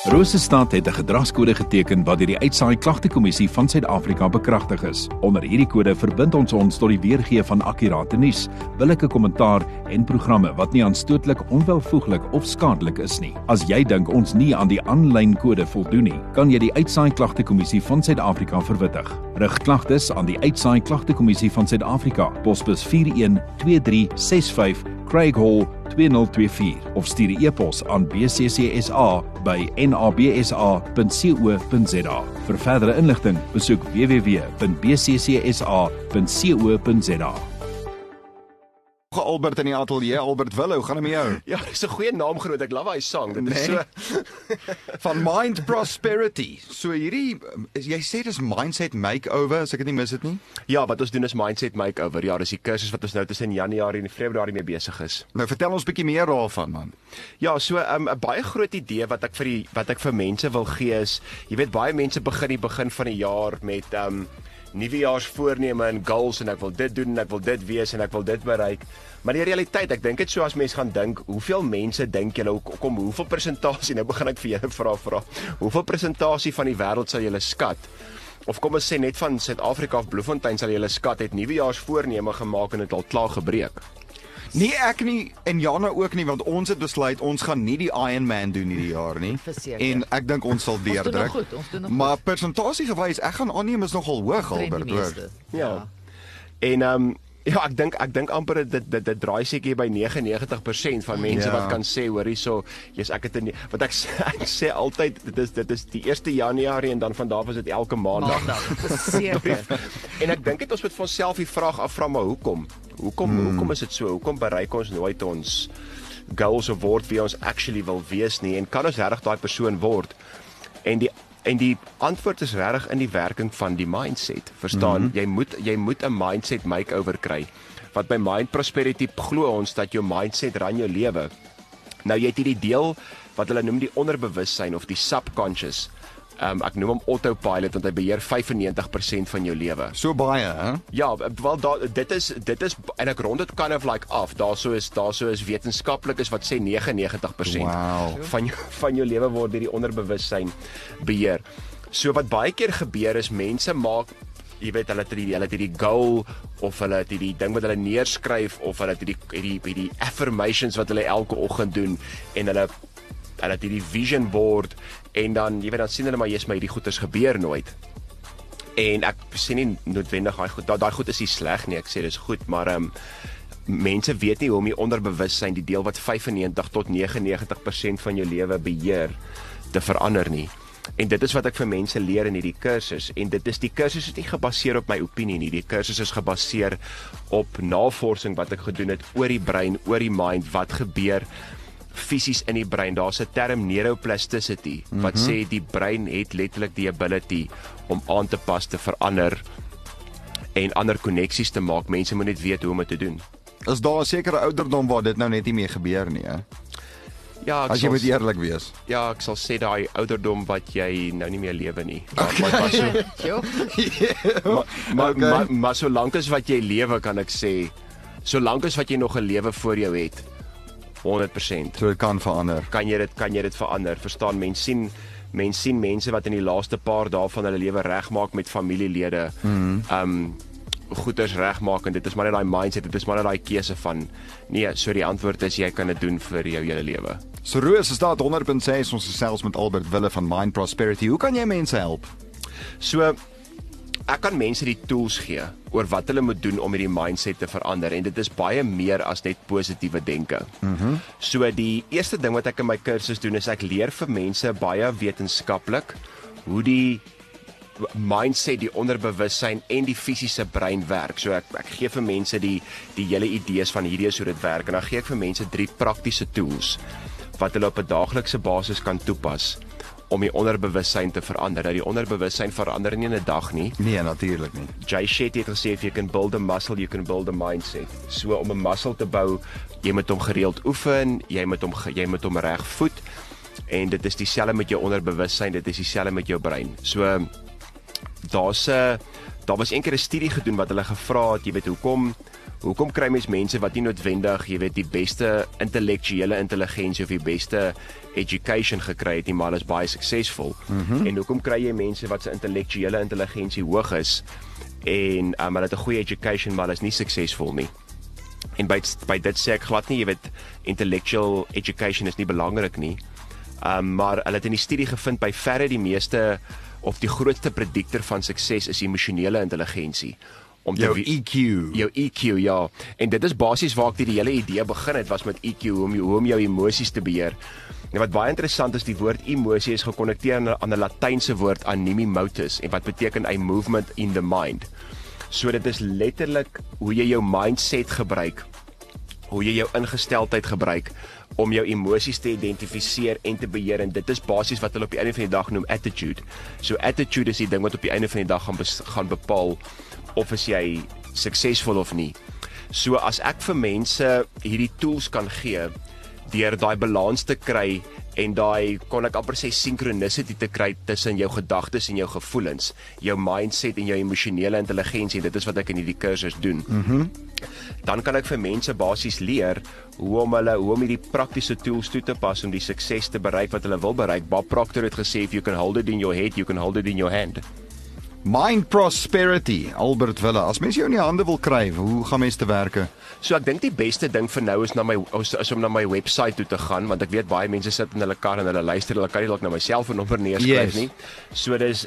Rosestad het 'n gedragskode geteken wat deur die Uitsaai Klagtekommissie van Suid-Afrika bekragtig is. Onder hierdie kode verbind ons tot die weergee van akkurate nuus, billike kommentaar en programme wat nie aanstootlik, onwelvoeglik of skadelik is nie. As jy dink ons nie aan die aanlyn kode voldoen nie, kan jy die Uitsaai Klagtekommissie van Suid-Afrika verwittig. Rig klagtes aan die Uitsaai Klagtekommissie van Suid-Afrika, posbus 412365 Craig Hall 2024 of stuur 'n e-pos aan bccsa@nabsa.co.za. Vir verdere inligting, besoek www.bccsa.co.za. Albert in die ateljee, Albert Wille, hoe gaan dit met jou? Ja, dis 'n goeie naamgenoot. Ek love hy sang. Dit is so van Mind Prosperity. So hierdie jy sê dis mindset makeover, as ek dit nie mis het nie. Ja, wat ons doen is mindset makeover. Ja, dis die kursus wat ons nou tussen Januarie en Februarie mee besig is. Nou vertel ons bietjie meer daarvan, man. Ja, so 'n baie groot idee wat ek vir mense wil gee is, jy weet baie mense begin die begin van die jaar met nuwejaarsvoorneme en goals en ek wil dit doen en ek wil dit wees en ek wil dit bereik. Maar die realiteit, ek dink dit so as mense gaan dink, hoeveel mense dink julle hoeveel persentasie, nou begin ek vir julle vra. Hoeveel persentasie van die wêreld sal julle skat? Of kom ons sê net van Suid-Afrika of Bloemfontein sal julle skat het nuwejaarsvoorneme gemaak en dit al klaar gebreek? Nee, ek nie en Jana ook nie, want ons het besluit ons gaan nie die Ironman doen hierdie jaar nie. En ek dink ons sal deurdruk. Maar persentasiegewys, ek gaan aanneem is nogal hoog, Albert, hoor. Ja. En ja, ek dink amper dit draai seker by 99% van mense wat kan sê, hoor hierso, jy's ek het wat ek sê altyd dit is die 1 Januarie en dan van daar was dit elke maandag. Seker. En ek dink dit ons moet vir onsself die vraag afvra, maar hoekom? Hoekom is dit so? Hoekom bereik ons nooit ons goals of word wie ons actually wil wees nie? En kan ons regtig daai persoon word? En die antwoord is regtig in die werking van die mindset. Verstaan? Jy moet 'n mindset makeover kry. Wat by Mind Prosperity glo ons dat jou mindset ran jou lewe. Nou jy het hierdie deel wat hulle noem die onderbewussyn of die subconscious. Ek noem hom autopilot want hy beheer 95% van jou lewe. So baie, hè? Ja, wel dit is en ek rond dit kind of like af. Daarso is wetenskaplikes wat sê 99% van jou lewe word deur die onderbewussyn beheer. So wat baie keer gebeur is mense maak, jy weet, hulle het hierdie goal of hulle het hierdie ding wat hulle neerskryf of hulle het hierdie affirmations wat hulle elke oggend doen en hulle het hierdie vision board en dan, jy weet, dan sien hulle maar jy's my hierdie goeders gebeur nooit. En ek sê nie noodwendig daai goed is nie sleg nie, ek sê dis goed, maar mense weet nie hoe om die onderbewussyn, die deel wat 95 tot 99% van jou lewe beheer, te verander nie. En dit is wat ek vir mense leer in hierdie kursus. En die kursus is nie gebaseer op my opinie nie. Die kursus is gebaseer op navorsing wat ek gedoen het oor die brein, oor die mind, wat gebeur fisies in die brein. Daar's 'n term neuroplasticity wat sê die brein het letterlik die ability om aan te pas, te verander en ander koneksies te maak. Mense moet net weet hoe om dit te doen. Is daar 'n sekere ouderdom waar dit nou net nie meer gebeur nie, hè? Ja, as jy moet eerlik wees. Ja, ek sal sê daai ouderdom wat jy nou nie meer lewe nie. Maar solank as wat jy lewe, kan ek sê, solank as wat jy nog 'n lewe voor jou het, 100%. So dit kan verander. Kan jy dit verander? Verstaan, mens sien mense wat in die laaste paar dae van hulle lewe regmaak met familielede. Goeders regmaak en dit is maar net daai mindset, dit is maar net daai keuse van nee, so die antwoord is jy kan dit doen vir jou hele lewe. So Roos, is daar 100.6 ons gesels met Albert Wille van Mind Prosperity. Hoe kan jy mense help? So ek kan mense die tools gee oor wat hulle moet doen om hierdie mindset te verander en dit is baie meer as net positiewe denke. So die eerste ding wat ek in my kursus doen is ek leer vir mense baie wetenskaplik hoe die mindset, die onderbewussyn en die fisiese brein werk. So ek gee vir mense die hele idees van hierdie is hoe dit werk en dan gee ek vir mense 3 praktiese tools wat hulle op 'n daaglikse basis kan toepas om die onderbewussyn te verander. Nou die onderbewussyn verander nie in 'n dag nie. Nee, natuurlik nie. Jay Shetty het gesê if you can build a muscle, you can build a mindset. So om 'n muscle te bou, jy moet hom gereeld oefen, jy moet hom reg voed en dit is dieselfde met jou onderbewussyn, dit is dieselfde met jou brein. So daar was eendag 'n studie gedoen wat hulle gevra het, jy weet hoekom hoekom kry mens mense wat nie noodwendig, jy weet, die beste intellektuele intelligensie of die beste education gekry het nie, maar is baie suksesvol. En hoekom kry jy mense wat se intellektuele intelligensie hoog is en hulle het 'n goeie education, maar is nie suksesvol nie. En by dit sê ek glad nie, jy weet, intellectual education is nie belangrik nie. Maar hulle het in die studie gevind by verre die meeste of die grootste prediktor van sukses is emosionele intelligensie. Jou EQ. Jou EQ, ja. En dit is basies waar ek die hele idee begin het, was met EQ, hoe om jou emosies te beheer. En wat baie interessant is, die woord emosie is gekonnekteer aan 'n Latynse woord animi motus, en wat beteken a movement in the mind. So dit is letterlik hoe jy jou mindset gebruik, hoe jy jou ingesteldheid gebruik om jou emosies te identifiseer en te beheer, en dit is basies wat hulle op die einde van die dag noem attitude. So attitude is die ding wat op die einde van die dag gaan bepaal of is jy suksesvol of nie. So as ek vir mense hierdie tools kan gee, deur daai balans te kry en daai, kon ek amper sê, synchronicity te kry tussen jou gedagtes en jou gevoelens, jou mindset en jou emosionele intelligensie, dit is wat ek in hierdie kursus doen. Dan kan ek vir mense basies leer hoe om hierdie praktiese tools toe te pas om die sukses te bereik wat hulle wil bereik. Bob Proctor het gesê, if you can hold it in your head, you can hold it in your hand. Mind Prosperity, Albert Wille. As mens jou in die hande wil kry, hoe gaan mens te werke? So ek dink die beste ding vir nou is om na my website toe te gaan, want ek weet baie mense sit in hulle kar en hulle luister, hulle kan nie dalk na my selfoonnommer neerskryf nie. So dis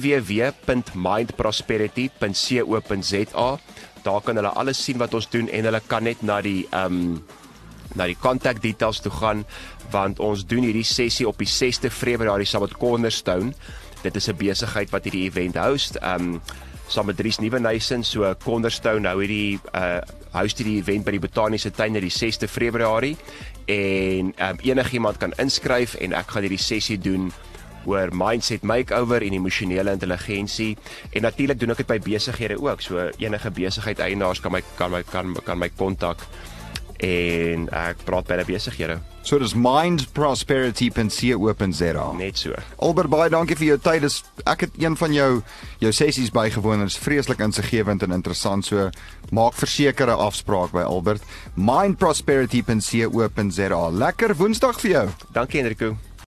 www.mindprosperity.co.za. Daar kan hulle alles sien wat ons doen en hulle kan net na die contact details toe gaan, want ons doen hierdie sessie op die 6de Februarie saam met Cornerstone. Dit is 'n besigheid wat hierdie event host, saam met Dries Nieuwenhuisen. So Cornerstone host hierdie event by die Botaniese Tuin die 6de Februarie, en enigiemand kan inskryf en ek gaan hierdie sessie doen oor mindset makeover en emosionele intelligensie, en natuurlik doen ek dit by besighede ook. So enige besigheid eienaars kan my kontak en ek praat by die besighede. So dis mindprosperity.co.za. Net so. Albert, baie dankie vir jou tyd. Ek het een van jou sessies bygewoon. Dit is vreeslik insiggewend en interessant. So maak versekerde afspraak by Albert. Mindprosperity.co.za. Lekker Woensdag vir jou. Dankie Enrico.